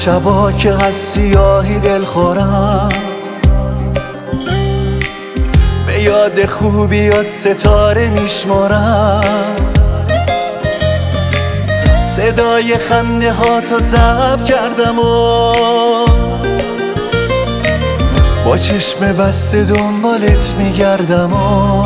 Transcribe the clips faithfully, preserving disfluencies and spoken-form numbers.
شبا که از سیاهی دل خورم، به یاد خوبیات ستاره میشمارم. صدای خنده ها تو ضبط کردم و با چشم بسته دنبالت میگردم و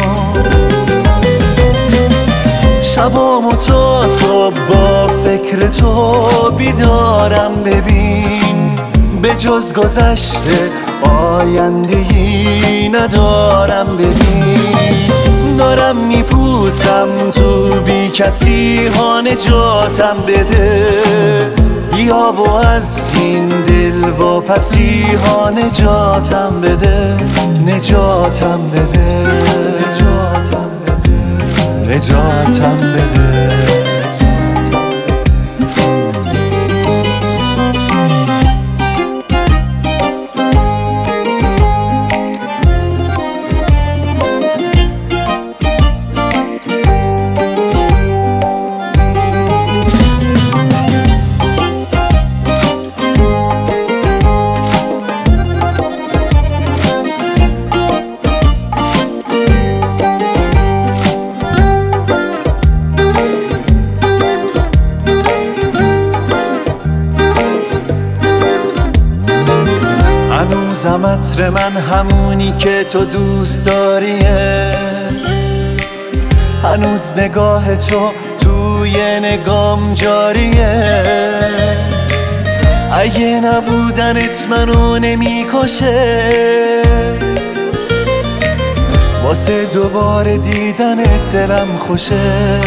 شبامو تا صبح با فکر تو بیدارم. ببین به جز گذشته آینده‌ای ندارم. ببین دارم میپوسم تو بی کسی ها، نجاتم بده. بیا و از این دل و پسی ها نجاتم بده، نجاتم بده، نجاتم بده، نجاتم بده. هنوزم عطر من همونی که تو دوست داریه، هنوز نگاه تو توی نگام جاریه. اگه نبودنت منو نمیکشه، واسه دوباره دیدنت دلم خوشه.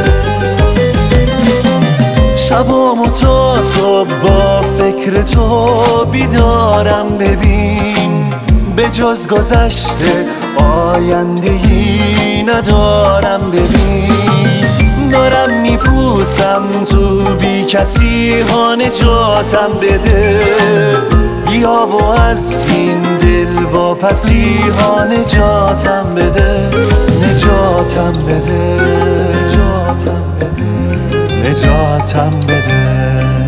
شبامو تا صبح با فکر تو بیدارم. ببین به جز گذشته آینده‌ای ندارم. ببین دارم میپوسم تو بی کسی ها، نجاتم بده. بیا و از این دل و پسی ها نجاتم بده، نجاتم بده، نجاتم بده، نجاتم بده.